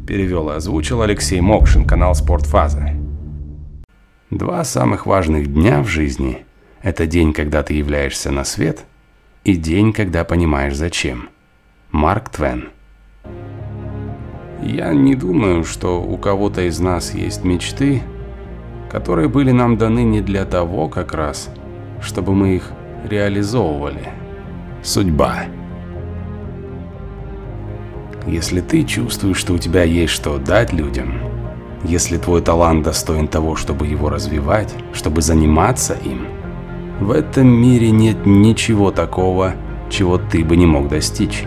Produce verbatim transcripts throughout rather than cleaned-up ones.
Перевел и озвучил Алексей Мокшин, канал «Спортфаза». Два самых важных дня в жизни – это день, когда ты являешься на свет, и день, когда понимаешь зачем. Марк Твен. Я не думаю, что у кого-то из нас есть мечты, которые были нам даны не для того как раз, чтобы мы их реализовывали. Судьба. Если ты чувствуешь, что у тебя есть что дать людям, если твой талант достоин того, чтобы его развивать, чтобы заниматься им, в этом мире нет ничего такого, чего ты бы не мог достичь.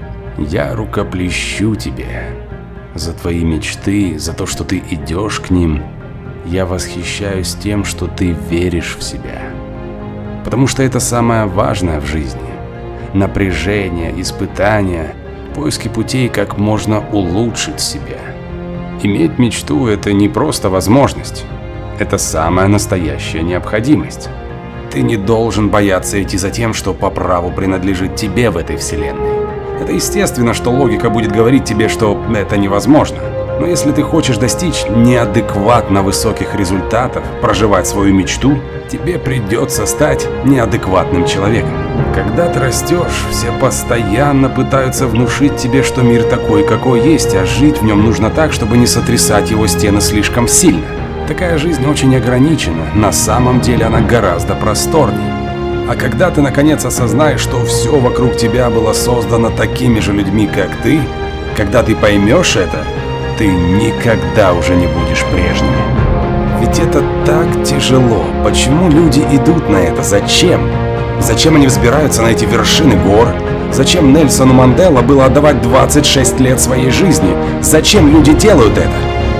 Я рукоплещу тебе за твои мечты, за то, что ты идешь к ним. Я восхищаюсь тем, что ты веришь в себя. Потому что это самое важное в жизни. Напряжение, испытания, поиски путей, как можно улучшить себя. Иметь мечту – это не просто возможность. Это самая настоящая необходимость. Ты не должен бояться идти за тем, что по праву принадлежит тебе в этой вселенной. Это естественно, что логика будет говорить тебе, что это невозможно. Но если ты хочешь достичь неадекватно высоких результатов, проживать свою мечту, тебе придется стать неадекватным человеком. Когда ты растешь, все постоянно пытаются внушить тебе, что мир такой, какой есть, а жить в нем нужно так, чтобы не сотрясать его стены слишком сильно. Такая жизнь очень ограничена, на самом деле она гораздо просторнее. А когда ты наконец осознаешь, что все вокруг тебя было создано такими же людьми, как ты, когда ты поймешь это, ты никогда уже не будешь прежним. Ведь это так тяжело. Почему люди идут на это? Зачем? Зачем они взбираются на эти вершины гор? Зачем Нельсону Манделе было отдавать двадцать шесть лет своей жизни? Зачем люди делают это?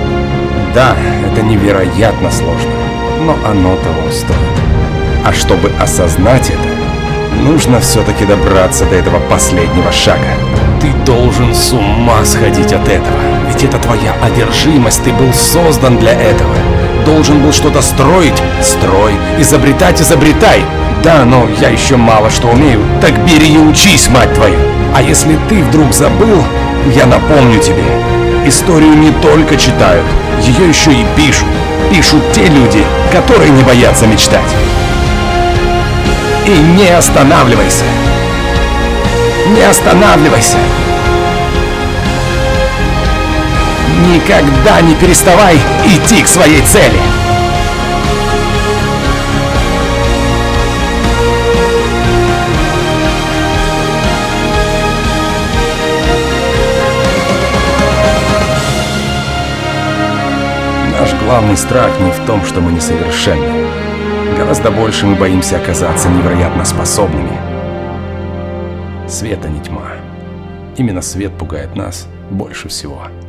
Да, это невероятно сложно, но оно того стоит. А чтобы осознать это, нужно все-таки добраться до этого последнего шага. Ты должен с ума сходить от этого. Ведь это твоя одержимость, ты был создан для этого. Должен был что-то строить? Строй. Изобретать? Изобретай. Да, но я еще мало что умею. Так бери и учись, мать твою. А если ты вдруг забыл, я напомню тебе. Историю не только читают, ее еще и пишут. Пишут те люди, которые не боятся мечтать. И не останавливайся. Не останавливайся. Никогда не переставай идти к своей цели. Наш главный страх не в том, что мы несовершенны. Гораздо больше мы боимся оказаться невероятно способными. Свет, а не тьма. Именно свет пугает нас больше всего.